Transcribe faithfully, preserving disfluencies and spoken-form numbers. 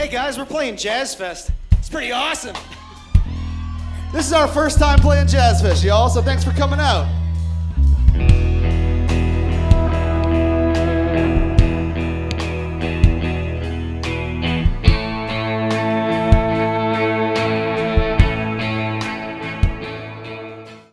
Hey guys, we're playing Jazz Fest. It's pretty awesome. This is our first time playing Jazz Fest, y'all, so thanks for coming out.